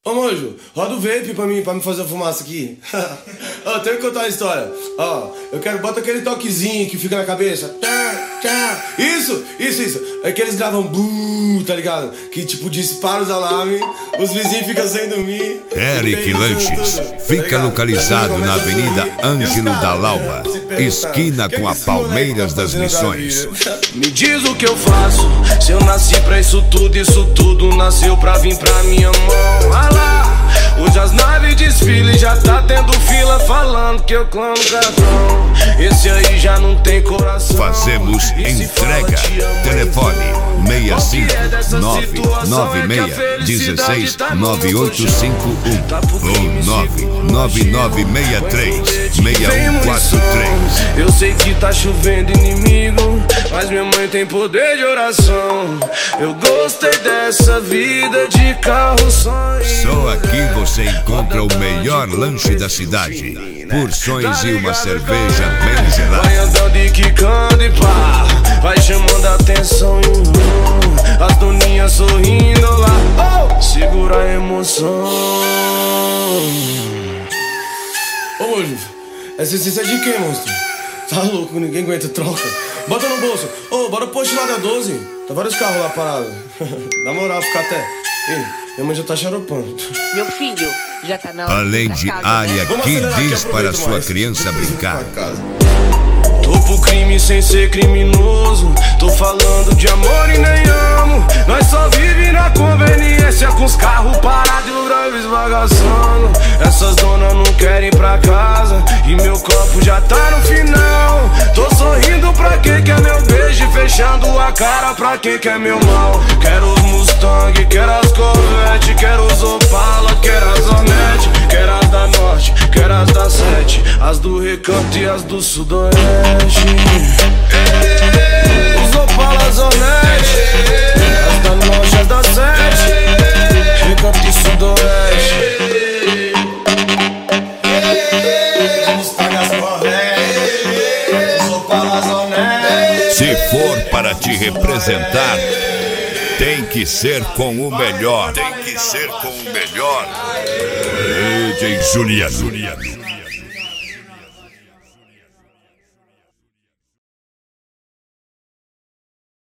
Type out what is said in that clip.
Ô Mojo, roda o vape pra me fazer a fumaça aqui. Ó, tenho que contar uma história. Ó, eu quero, bota aquele toquezinho que fica na cabeça. Isso. É que eles gravam tá ligado? Que tipo dispara os alarmes, os vizinhos ficam sem dormir. Eric Lanches fica localizado na Avenida Ângelo da Lauba, esquina com a Palmeiras das Missões. Me diz o que eu faço, se eu nasci pra isso tudo nasceu pra vir pra minha mão. Ah lá, hoje as naves desfilam, já tá tendo fila falando que eu clamo cartão. Esse aí já não tem coração. Fazemos entrega. Telefone 65996169851 ou 999636143. Eu sei que tá chovendo inimigo, mas minha mãe tem poder de oração. Eu gostei dessa vida de carroções. Só aqui você encontra o melhor lanche da cidade. Porções e uma cerveja bem gelada. Vai andando e quicando e pá, vai chamando a atenção. As doninhas sorrindo lá, oh, segura a emoção. Ô Mojo, essa essência é de quem, monstro? Tá louco, ninguém aguenta troca. Bota no bolso. Ô, bora posto lá da 12. Tá vários carros lá parados. Na moral, fica até. Ei, minha mãe já tá xaropando. Meu filho, já tá na hora. Além de área que diz para sua criança brincar. Tô pro crime sem ser criminoso. Tô falando de amor e nem amo. Nós só vive na conveniência, com os carros parados e o drive esbagaçando. Essas donas não querem ir pra casa e meu copo já tá no final. Tô sorrindo pra quem quer meu beijo e fechando a cara pra quem quer meu mal. Quero os Mustang, quero as Corvette, quero os Opala, quero as Hornet, quero as da Norte, quero as da 7, as do Recanto e as do Sudoeste. Os Opala, as Hornet, as da Norte, as da 7, Recanto e Sudoeste. Se for para te representar, tem que ser com o melhor. Tem que ser com o melhor. DJ Juliano.